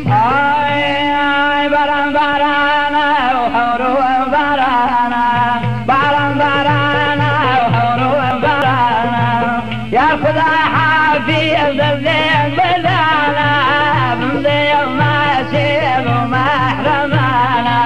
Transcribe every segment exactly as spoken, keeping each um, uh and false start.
آی باران باران و هورو باران باران باران و هورو باران یا خدا حافظ الزين بدانا من ذي ما سيب ومحرمانا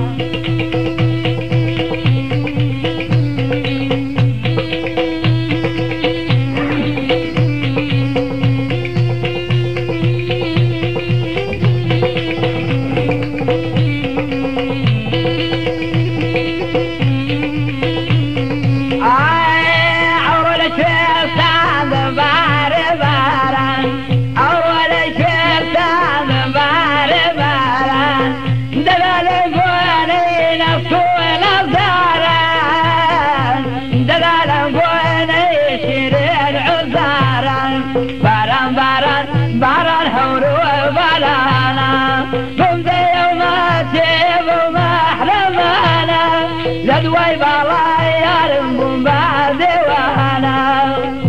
لدواي بالا يارم بمبادي وانا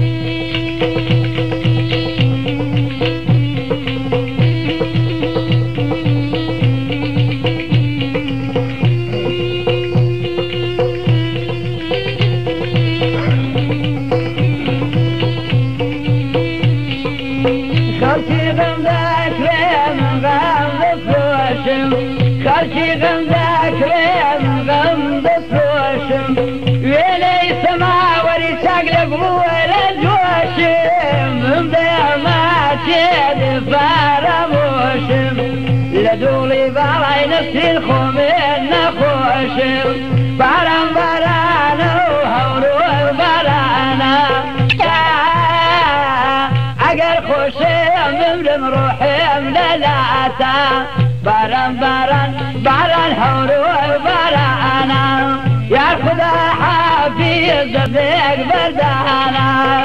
خلشي غمدك ريم غمد فوشم خلشي غمدك ريم غمد فوشم ويلي سما وري شاقلب ولا جوشم ممدع ما تشيد فارموشم لدولي بالاي نفسي الخومين نخوشم باران باران وهورو باران اگر خوشم ممرم روحي مللاتا باران باران باران هورو بارانا يا خدا حافظ ذيك بردانا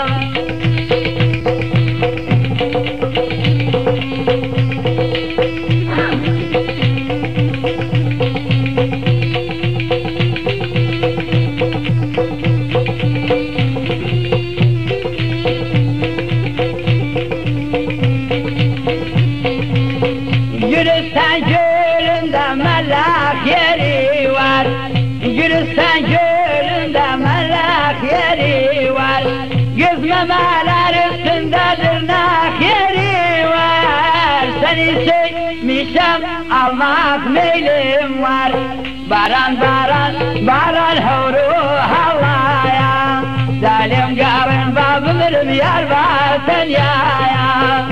Gülistan gölünde melek yeri var, Gülistan gölünde melek yeri var, göz memeler üstündedir nak yeri var. Seni sevmişem almak meylim var, baran baran baran huru havaya, zalim garın babımırım yar varsan yaya.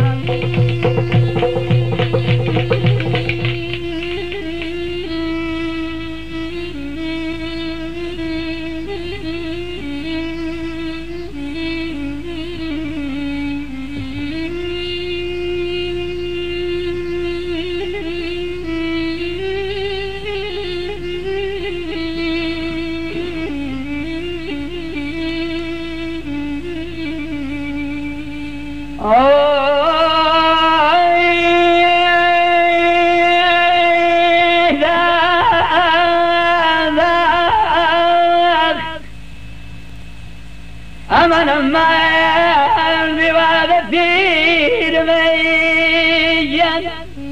أمن ما بواد في رميان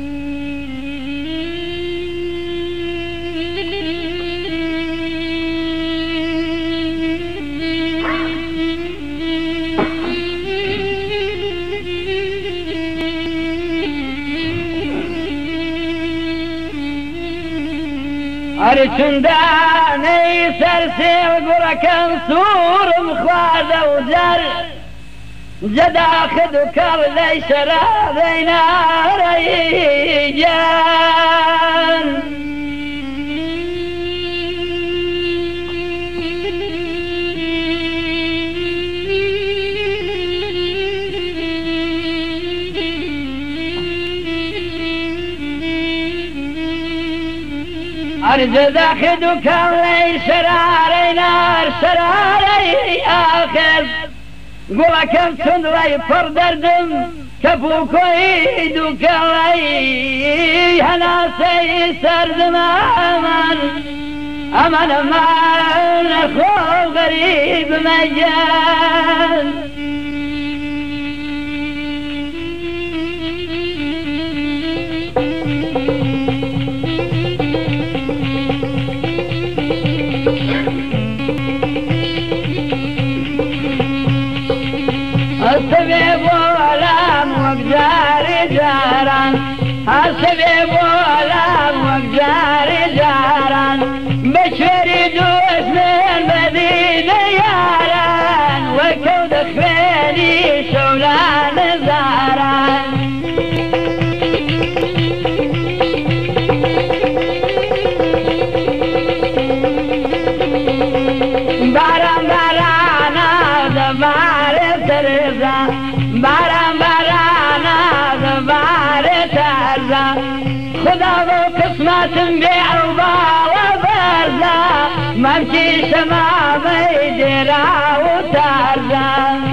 أرشندان يسرسل بركان سور مخواد وزر جد أخذ كرلي شرابين ريجان أرجد أخذك اللي شراري نار شراري آخر قولك امتن لي فردردم كفوك ويدك اللي هناسي سردم أمان أمان أمان أخو غريب مجال هەسەبێ بۆلام وەک جاری جاران هەسەبێ بۆلام وەک جاری جاران بە شوێری دوژمن بەدیدە یاران وەکەو دەخوێنی شەولان زاران باران بارانە دەبارێت تەرێزە باران بارانە دەبارێت تەرزە خدا بۆ قسمەتم بێ ئەو باوە بەرزە مەمکی شەمامەی دێرا و تارزە